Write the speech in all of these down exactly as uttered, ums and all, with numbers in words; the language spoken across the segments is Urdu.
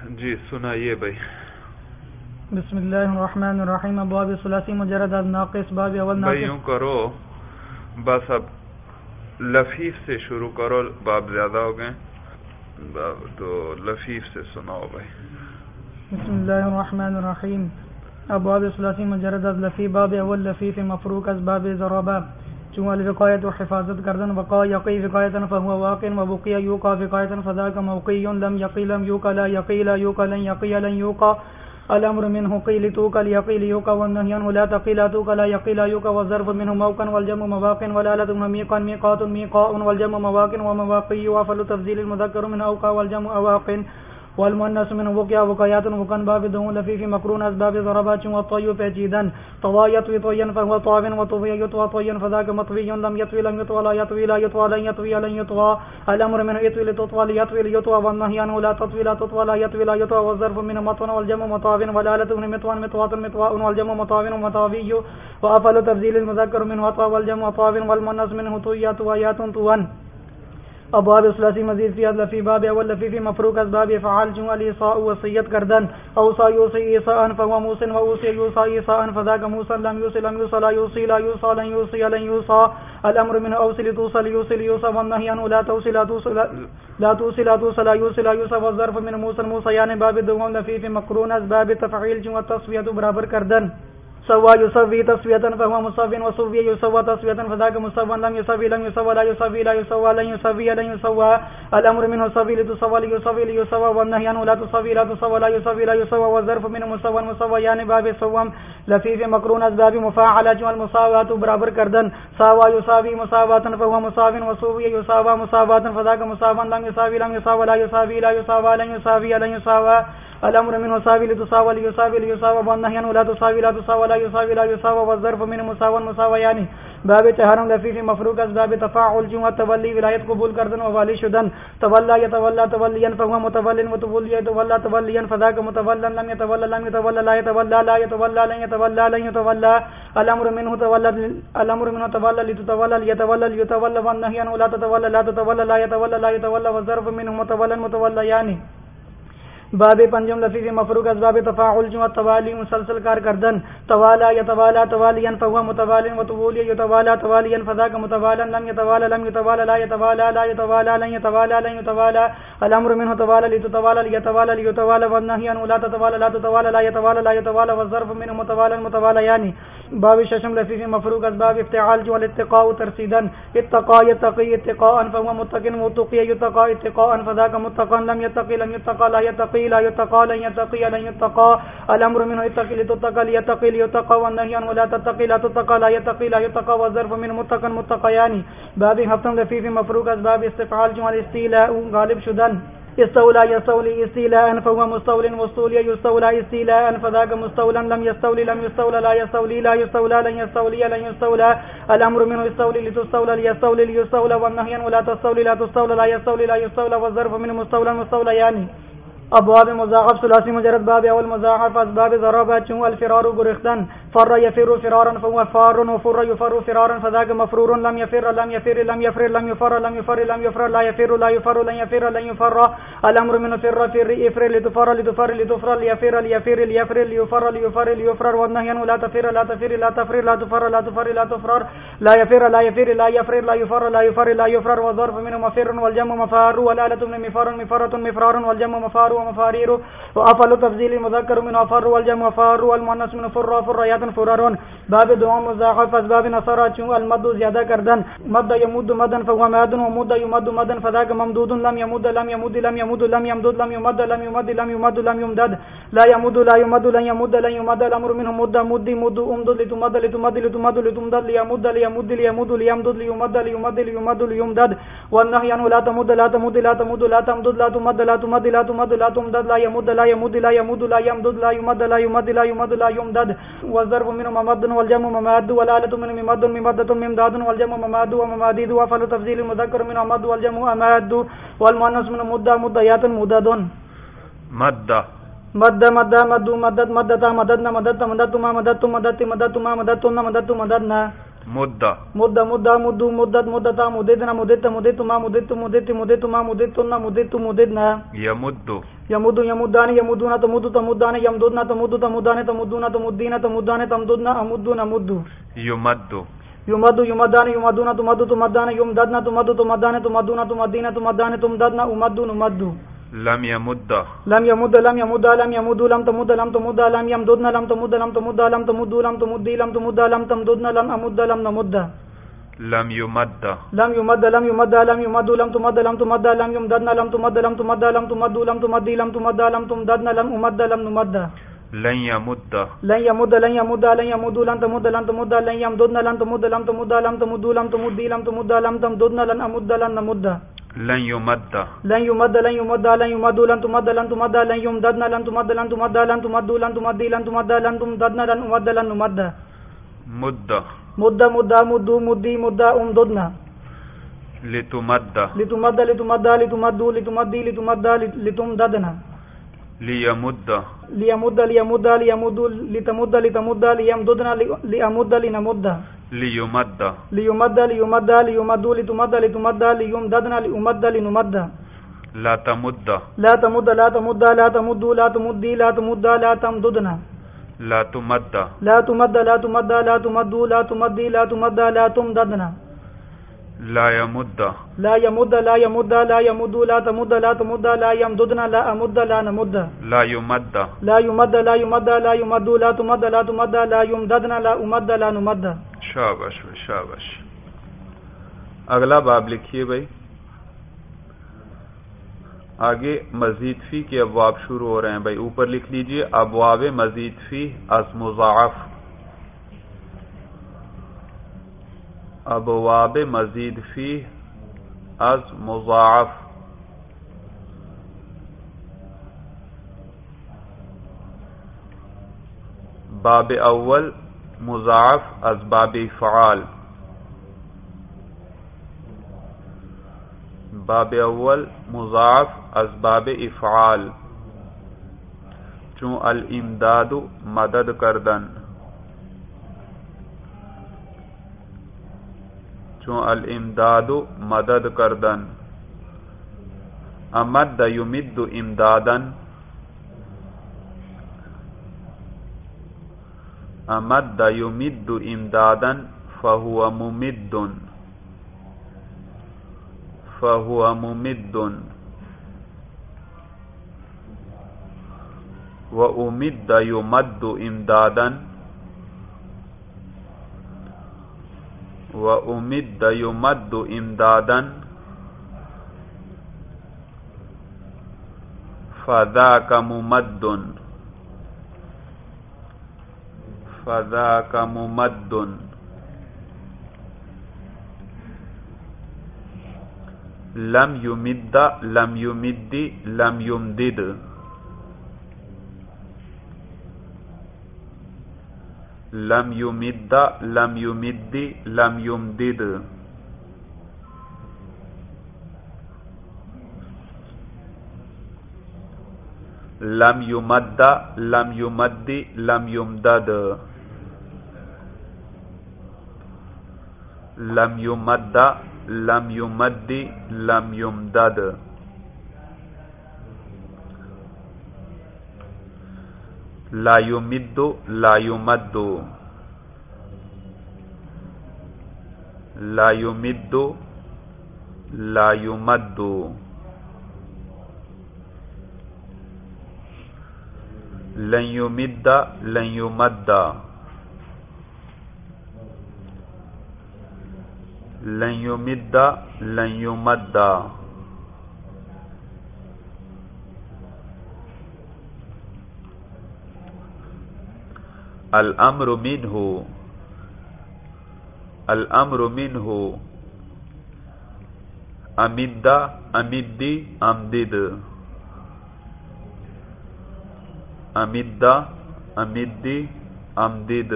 جی سنائیے بھائی. بسم اللہ الرحمن الرحیم. ابواب ثلاثی مجرد از ناقص. باب اول ناقص. بھائی یوں کرو بس اب لفیف سے شروع کرو، باب زیادہ ہو گئے تو لفیف سے سناؤ بھائی. بسم اللہ الرحمن الرحیم. ابواب ثلاثی مجرد از لفیف. باب اول لفیف مفروق از باب ضربہ. چون الوقایت و حفاظت کردن وقا یقی وقایتا فهو واقع و بقی یوقع وقایتا فذاک موقعی لم یقی لم یوقع لا یقی لا یوقع لن یقی لن یوقع. الامر منه قیل توقع لیقی لیوقع والنهی عنه لا تقی لا توقع لا یقی لا یوقع والظرف منه موقع والجمع مواقع والآلة منه میقا میقات میقاء والجمع مواقع ومواقع وافل تفضیل المذکر من اوقع والجمع اواقع والمؤنث من وقع وقيات وكان باب دون لفيف مقرون اسباب ضربات وطي فجيدا طوايت وطيا فهو طاو وطوي يطوى طيا فذاك مطوي لم يطوي لم يطوى لا يطوي لا يطوى لن يطوي لن يطوى. الامر من يطوي لتطوى ليطوي ليطوى والنهي عنه لا تطوي لا تطوى لا يطوي لا يطوى والظرف من مطون والجمع مطاو والآلة من مطوان مطوات مطواء والجمع مطاو ومطاوي وافل تفضيل المذكر منه طاو والجمع طاو والمؤنث منه طويات ويات طوان. ابواب ثلاثی مزید فی لفی. باب اول لفیف مفروق از باب فعال. چون الايصاء وصیت کردن اوصى يوصي ايصاء فهو موصى واوصي يوصى ايصاء فذاك موصى لم يوصي لم يوصى لا يوصي لا يوصى لن يوصي لن يوصى. الامر من اوصي توصل يوصي يوصى والنهي عنه لا توصي لا توصي لا توصي لا توصي لا يوصي لا يوصى والظرف من موصى موصيان. باب دوم لفیف مقرون از باب تفعیل. چون التصفیہ برابر کردن سوا يسوي تسوية فهو مساو وسوي يسوى تسوية فذاك مساو لم يسوي لم يسوى لا يسوي لا يسوى لن يسوي لن يسوى. الأمر منه سوي لتسوى ليسوي ليسوى والنهي عنه لا تسوي لا تسوى لا يسوي لا يسوى والظرف منه مساو مساوى. يعني باب سوام لفيف مقرون أسباب مفاعلة والمساواة برابر کردن سوا يساوي مساواة فهو مساو وسوي يساوى مساواة فذاك مساو لم يساوي لم يساوى لا يساوي لا يساوى لن يساوي لن يساوى. الامر منه ساوي لتساوى ليساوي ليساوى والنهي عنه لا تساوي لا تساوى لا يساوي لا يساوى والظرف منه مساوى مساوى. يعني باب تحرم لفیف مفروق از باب تفاعل. جو تولي ولایت قبول کردن و والی شدن تولى يتولى توليا فهو متول وتولي يتولى توليا فذاك متولى لم يتولى لم يتولى لا يتولى لا يتولى لن يتولى لن يتولى. الامر منه تولى الامر منه تولى لتتولى ليتولى ليتولى والنهي عنه لا تتولى لا تتولى لا يتولى لا يتولى والظرف منه متولى متولى. يعني باب پنجم لفیف مفروق از باب تفاعل. جو توالی مسلسل کار کردن توالا یتوالا توالیا فهو متوال وتولي يتوالا توالیا فذاك متوالا لم يتوالا لم يتوالا لا يتوالا لا يتوالا لن يتوالا لن يتوالا. الامر منه توالا لتتوالا ليتوالا ليتوالا والنهي عنه لا تتوالا لا تتوالا لا يتوالا لا يتوالا والظرف منه متوالا متوالا. يعني باب ششم لفیف مفروق از باب افتعال. جو الاتقاء ترسیدن اتقا يتقي اتقاء فهو متقن متقي يتقى اتقاء فذاك متقن لم يتقي لم يتقى لا يتقي لا يتقى لن يتقي لن يتقى. الامر منه اتقي لتتقى ليتقي ليتقى والنهي عنه لا تتقي لا تتقى لا يتقي لا يتقى والظرف من متقن متقيان. باب هفتم لفیف مفروق از باب استفعال. جو الاستيلاء غالب شدن استولى يستولي استيلاء فهو مستول مستولي يستولى استيلاء فذاك مستولا لم يستولي لم يستولى لا يستولي لا يستولى لن يستولي لن يستولى. الامر منه استولي لتستولى ليستولي ليستولى والنهي عنه لا تستولي لا تستولى لا يستولي لا يستولى والظرف من مستولا مستولى. يعني ابواب مضاعف ثلاثی مجرد. باب اول مضاعف اسباب ضربات. چون الفرار گریختن فر يفر فرارا فهو فار وفر يفر فرارا فذاك مفرور لم يفر لم يفر لم يفر لم يفر لم يفر لم يفر لا يفر لا يفر لن يفر لن يفر. الامر من فر فر يفر لتفر لتفر لتفر ليفر ليفر ليفر ليفر ليفر ليفر والنهي عنه لا تفر لا تفر لا تفر لا تفر لا تفر لا تفر لا يفر لا يفر لا يفر لا يفر لا يفر لا يفر والظرف منه مفر والجمع مفار والآلة من مفار مفرة مفرار والجمع مفار ومفارير وافل تفضيل المذكر من افر والجمع فار والمؤنث من فر فريات فرارون. باب دوام مضاعف اسباب نصر. چون المد زیادہ کردن مد يمد مدا فهو ماد ومد يمد مدا فذاك ممدود لم يمد لم يمد لم يمد لم يمدد لم يمد لم يمد لم يمد لم يمدد لا يمد لا يمد لن يمد لن يمد. الامر منه مد مد مد امدد لتمد لتمد لتمد لتمدد ليمد ليمد ليمد ليمدد ليمد ليمد ليمد ليمدد والنهي عنه لا تمد لا تمد لا تمد لا تمدد لا تمد لا تمد لا تمد لا تمدد لا يمد لا يمد لا يمد لا يمدد لا يمد لا يمد لا يمد لا يمدد والظرف منه ممد والجمع مماد والآلة منه ممد ممدة ممداد والجمع مماد ومماديد وافل تفضيل المذكر منه مد والجمع اماد والمؤنث منه مد مديات مدد مد مد مد مد مدد مدتا مددنا مددت مددتما مددت مددت مددتما مددتنا مددت مددنا مدة مدة مدة مد مدد مدتا مددنا مددت مددتما مددت مددت مددتما مددتنا مددت مددنا يمد يمد يمدان يمدون تمد تمدان يمددن تمد تمدان تمدون تمدين تمدان تمددن أمدون أمد يمد يمد يمدان يمدون تمد تمدان يمددن تمد تمدان تمدون تمدين تمدان تمددن أمد نمد لم يمد لم يمد لم يمد لم يمد لم تمد لم تمد لم يمددن لم تمد لم تمد لم تمد لم تمد لم تمد لم تمددن لم أمد لم نمد لم يمد لم يمد لم يمد لم يمد لم تمد لم تمد لم يمددن لم تمد لم تمد لم تمد لم تمد لم تمد لم تمددن لم أمد لم نمد لن يمد لن يمد لن يمد لن يمد لن تمد لن تمد لن يمددن لن تمد لم تمد لم تمد لم تمد لم تمد لم تمددن لن أمد لن نمد لن يمد لن يمد لن يمد لن يمد لن تمد لن تمد لن يمددن لن تمد لن تمد لن تمد لن تمد لن تمد لن تمددن لن أمد لن نمد مد مد مد مد مدي مد أمددنا لتمد لتمد لتمد لتمد لتمدي لتمد لتمددنا ليمد ليمد ليمد ليمد لتمد لتمد ليمددنا لأمد لنمد ليمد ليمد ليمد ليمد لتمد لتمد ليمددنا لأمد لنمد لا تمد لا تمد لا تمد لا تمد لا تمدي لا تمد لا تمددنا لا تمد لا تمد لا تمد لا تمد لا تمدي لا تمد لا تمددنا لا يمد لا يمد لا يمد لا يمد لا تمد لا تمد لا يمددنا لا أمد لا نمد لا يمد لا يمد لا يمد لا يمد لا تمد لا تمد لا يمددنا لا أمد لا نمد شاباش شاباش اگلا باب لکھیے بھائی. آگے مزید فی کے ابواب شروع ہو رہے ہیں بھائی. اوپر لکھ لیجئے ابواب مزید فی از مضاعف. ابواب مزید فی از مضاعف. باب اول مضاعف از باب افعال. باب اول مضاعف از باب افعال. چون الامداد مدد کردن. چون الامداد مدد کردن. امد یمد امدادن. امد یمد امدادن فهو ممد. فهو ممد. وأمد يمد امدادا. وأمد يمد امدادا فذاك ممد. فذاك ممد. لم يمد لم يمد لم يمدد. لم يمد لم يمد لم يمدد. لم يمد لم يمد لم يمدد. لم يمد لم يمد لم يمدد. لا يمد لا يمد. لا يمد لا يمد. لن يمد لن يمد. لن يمد لن يمد. الامر منه. الامر منه. امد امد امدد. امد امد امدد.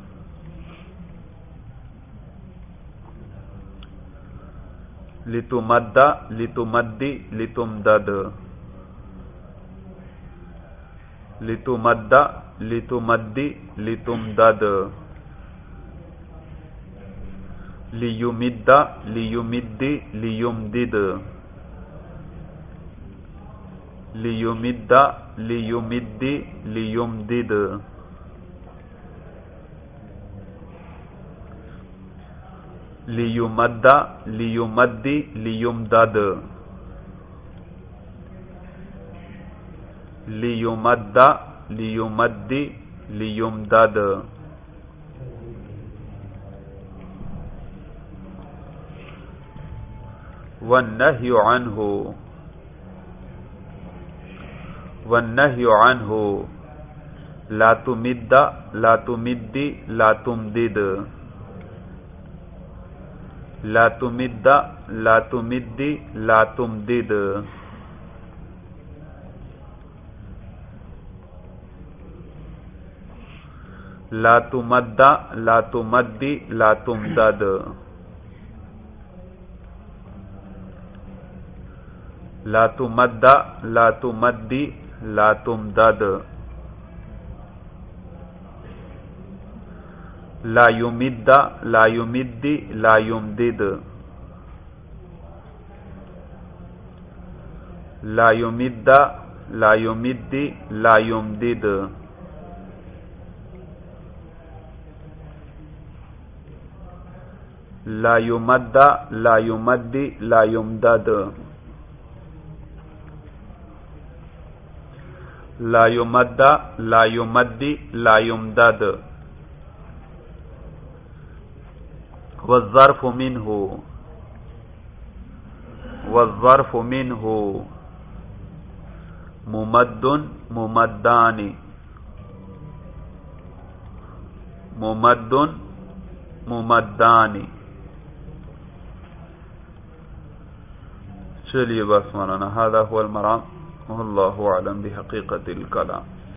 لتمد لتمد لتمدد. لتمد لتمد لتمدد. ليمد ليمد ليمدد. لیمد لیمد لیمدد لیمد لیمد لیمدد لیمد لیمد لیمدد والنهي عنه والنهي عنه لا تمد لا تمد لا تمدد لا تمد لا تمد لا تمدد لا تمد لا تمد لا تمدد لا تمد لا تمد لا تمدد لا يمد لا يمد لا يمدد لا يمد لا يمد لا يمدد لا يمد لا يمد لا يمدد لا يمد لا يمد لا يمدد والظرف منه والظرف منه ممد ممدان ممد ممدان چلیے بس مولانا هذا هو المرام والله اعلم بحقیقت الکلام.